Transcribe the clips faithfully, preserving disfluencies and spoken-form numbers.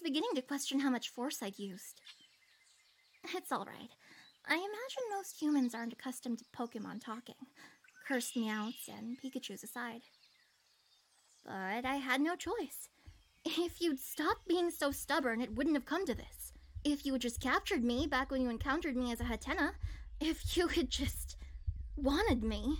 beginning to question how much force I'd used. It's alright. I imagine most humans aren't accustomed to Pokemon talking, cursed Meowths and Pikachus aside. But I had no choice. If you'd stopped being so stubborn, it wouldn't have come to this. If you had just captured me back when you encountered me as a Hatenna, if you had just wanted me...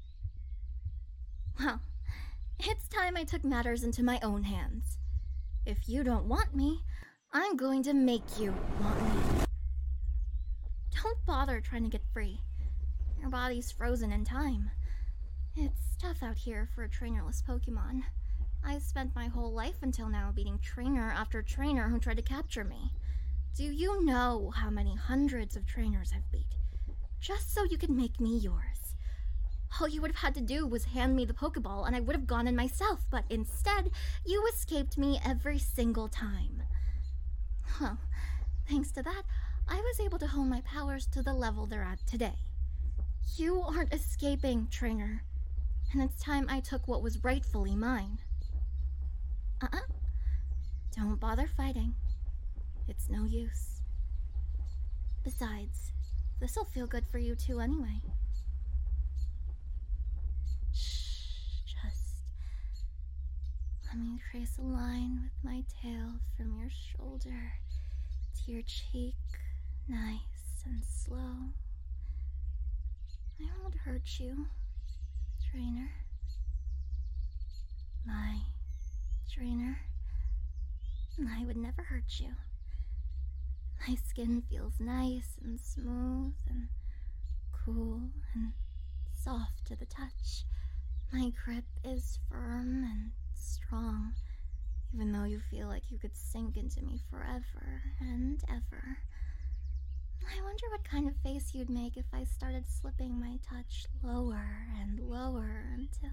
Well, it's time I took matters into my own hands. If you don't want me, I'm going to make you want me. Don't bother trying to get free. Your body's frozen in time. It's tough out here for a trainerless Pokemon. I've spent my whole life until now beating trainer after trainer who tried to capture me. Do you know how many hundreds of trainers I've beat? Just so you could make me yours. All you would have had to do was hand me the Pokeball and I would have gone in myself, but instead, you escaped me every single time. Well, thanks to that, I was able to hone my powers to the level they're at today. You aren't escaping, trainer. And it's time I took what was rightfully mine. Uh-uh. Don't bother fighting. It's no use. Besides, this'll feel good for you too anyway. Shh, just let me trace a line with my tail from your shoulder to your cheek, nice and slow. I won't hurt you, trainer. My trainer. I would never hurt you. My skin feels nice and smooth and cool and soft to the touch. My grip is firm and strong, even though you feel like you could sink into me forever and ever. I wonder what kind of face you'd make if I started slipping my touch lower and lower until...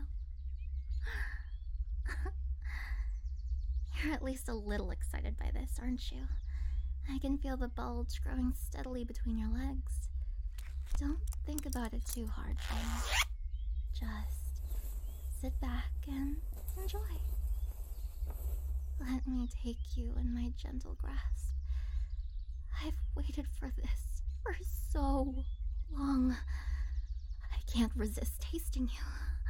You're at least a little excited by this, aren't you? I can feel the bulge growing steadily between your legs. Don't think about it too hard, Jane. Just sit back and enjoy. Let me take you in my gentle grasp. I've waited for this for so long. I can't resist tasting you.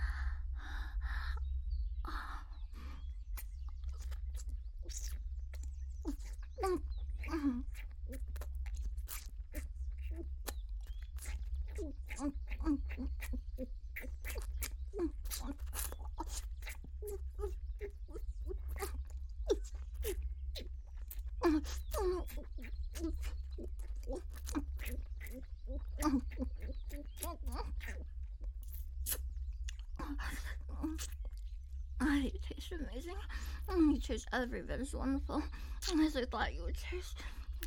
I taste amazing. You taste every bit as wonderful as I thought you would taste.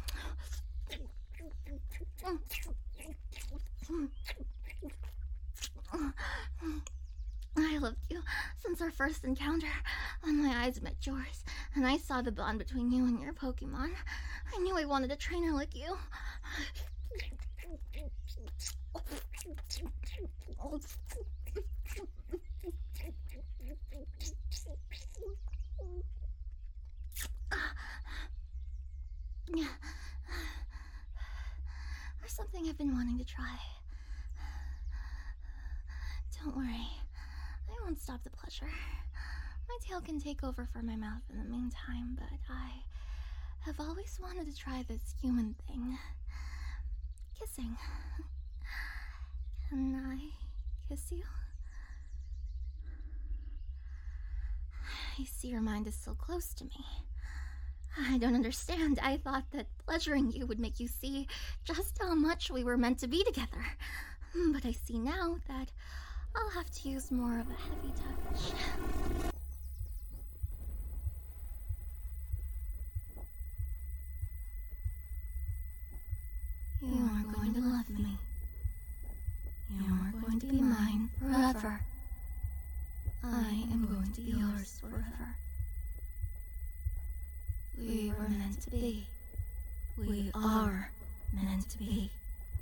I loved you since our first encounter. When my eyes met yours, and I saw the bond between you and your Pokemon, I knew I wanted a trainer like you. There's something I've been wanting to try. Don't worry, I won't stop the pleasure. My tail can take over for my mouth in the meantime, but I have always wanted to try this human thing. Kissing. Can I kiss you? I see your mind is so close to me. I don't understand. I thought that pleasuring you would make you see just how much we were meant to be together. But I see now that I'll have to use more of a heavy touch. You are going to love me. You are going to be mine forever. I am going to be yours forever. We were meant to be. We are meant to be.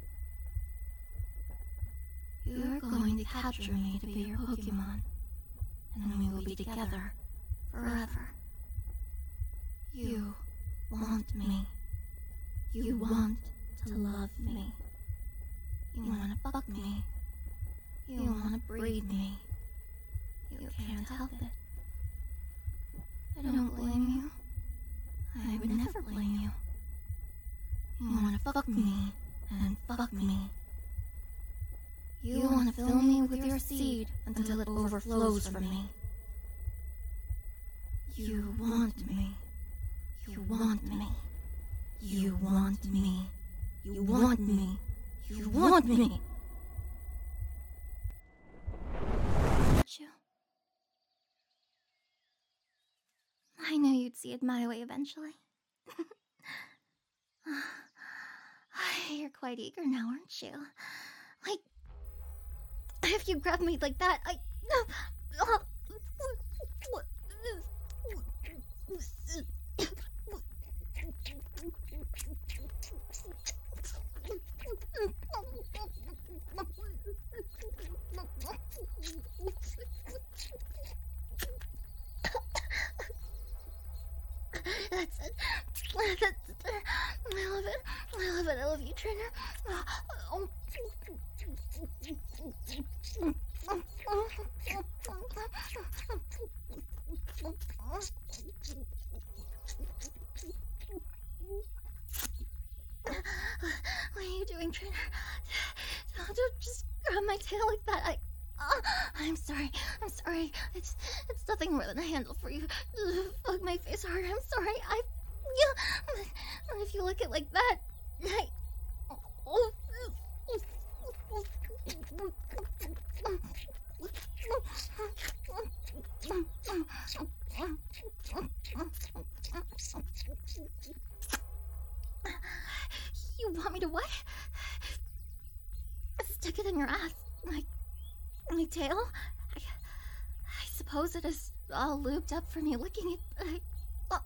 You're going to capture me to be your Pokemon, and we will be together forever. You want me. You want to love me. You want to fuck me. You want to breed me. You can't help it. I don't blame you. I would never blame you. You want to fuck me and fuck me. You want to fill me with your seed until it overflows from me. You want me. You want me. You want me. You want me. You want me. You. I knew you'd see it my way eventually. You're quite eager now, aren't you? Like, if you grab me like that, I... That's it. That's it. I love it. I love it. I love you, Trainer. Oh. What are you doing, Trainer? Don't just grab my tail like that. I... Uh, I'm sorry. I'm sorry. It's it's nothing more than a handle for you. Fuck my face hard. I'm sorry. I... Yeah. If you look it like that, I... You want me to what? Stick it in your ass. My... My tail? I... I suppose it is all looped up for me licking it, but I... Oh.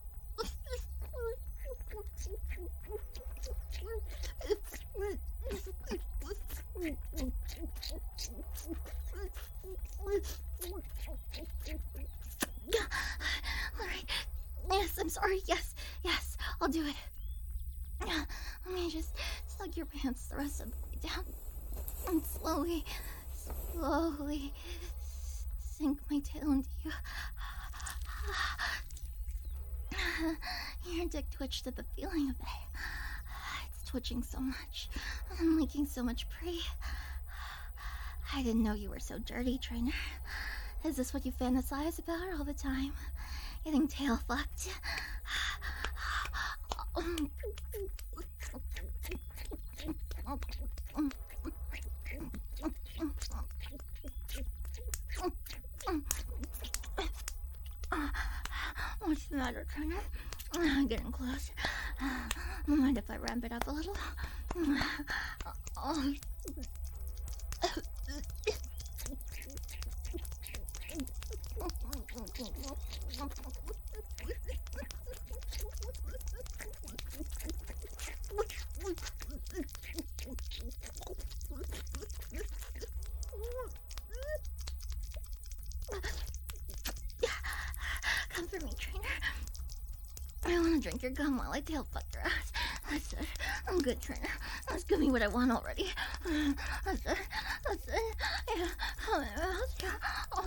Alright. Yes, I'm sorry. Yes, yes, I'll do it. Let me just slug your pants the rest of the way down. And slowly, slowly sink my tail into you. Your dick twitched at the feeling of it. It's twitching so much. I'm leaking so much pre. I didn't know you were so dirty, Trainer. Is this what you fantasize about all the time? Getting tail fucked? What's the matter, Trainer? I'm getting close. Mind if I ramp it up a little? Oh. Come for me, Trainer. I want to drink your gum while I tail fuck your ass. That's it. I'm good, Trainer. Just give me what I want already. That's it. That's it. Yeah. Oh.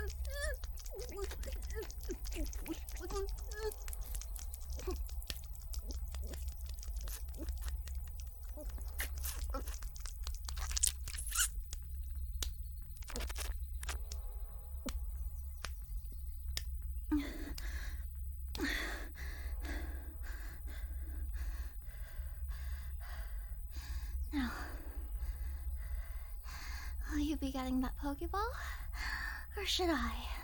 Now, will you be getting that Pokeball? Or should I?